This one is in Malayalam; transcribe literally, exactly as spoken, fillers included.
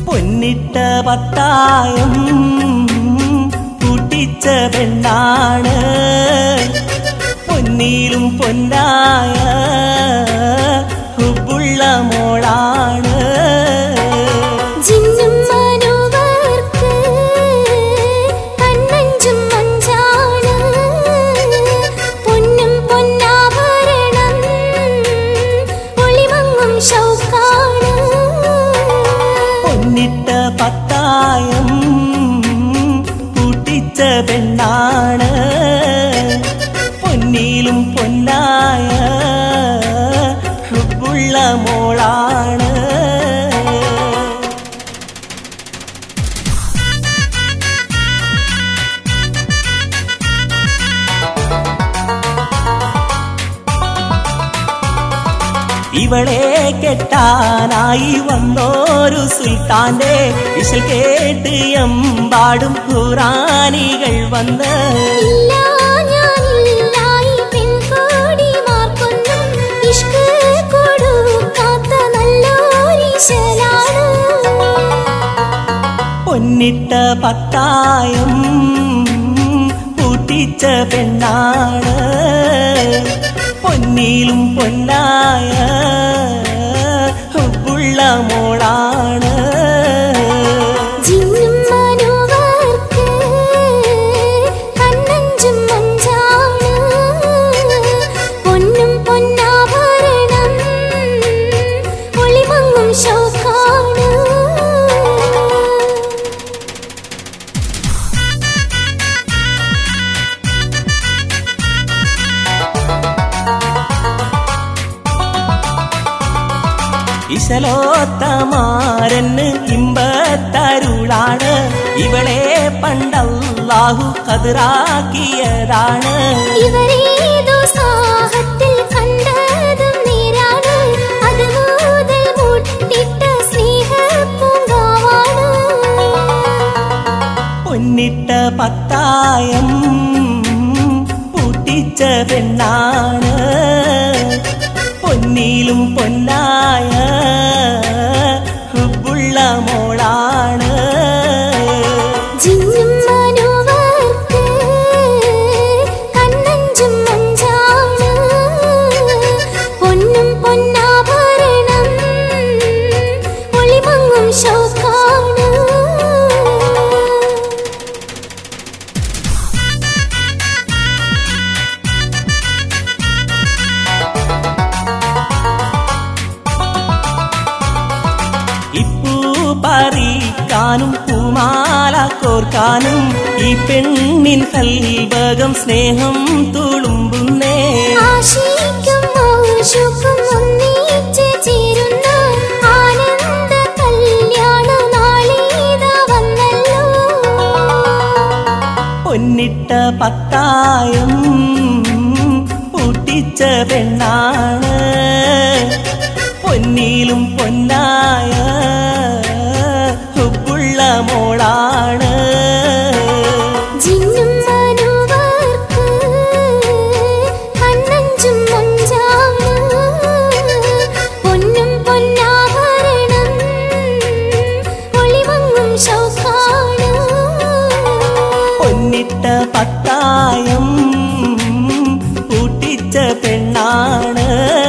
പൊന്നിട്ട പത്തായം കൂട്ടിച്ച പെണ്ണാണ് പൊന്നിലും പൊന്നായ ഹുബുള്ള മോളാണ് പൊന്നിട്ട പത്തായം കൂട്ടിച്ച പെണ്ണാണ് പൊന്നിലും പൊന്നായ ഹുബുള്ള മോളാണ് ഇവളെ കെട്ടാനായി വന്നോരു സുൽത്താന്റെ ഇശൽ കേട്ട് എമ്പാടും ഖുറാനികൾ വന്ന് പൊന്നിട്ട പത്തായം കൂട്ടിച്ച പെണ്ണാണ് പൊന്നിലും പൊന്നായ ഹുബുള്ള മോളാണ് ഇശലോത്തമാരന് ഇമ്പത്തരുളാണ് ഇവളെ പണ്ടല്ലാഹു ഖദറാക്കിയതാണ് പൊന്നിട്ട പത്തായം പൂട്ടിച്ച പെണ്ണാണ് പൊന്നിലും പൊന്നായ ഹുബുള്ള മോളാണ് പൊന്നും പൊന്നാഭരണം ഒളിമങ്ങും ശൗഖാണ് പറിക്കാനും പൂമാല കോർക്കാനും ഈ പെണ്ണിൻ കൽബകം സ്നേഹം തുളുമ്പുന്നേ ആശിക്കും ആശുക്കും ഒന്നിച്ച് ചേരുന്ന ആനന്ദ കല്യാണ നാളിതാ വന്നല്ലോ പൊന്നിട്ട പത്തായം പൂട്ടിച്ച പെണ്ണാണ് പൊന്നിലും പൊന്നായ ഹുബുള്ള മോളാണ് ജിന്നും മനുവർക്ക് കണ്ണഞ്ചും മഞ്ചാണ് പൊന്നും പൊന്നാഭരണം ഒളിമങ്ങും ശൗഖാണ് പൊന്നിട്ട പത്തായം പൂട്ടിച്ച പെണ്ണാണ്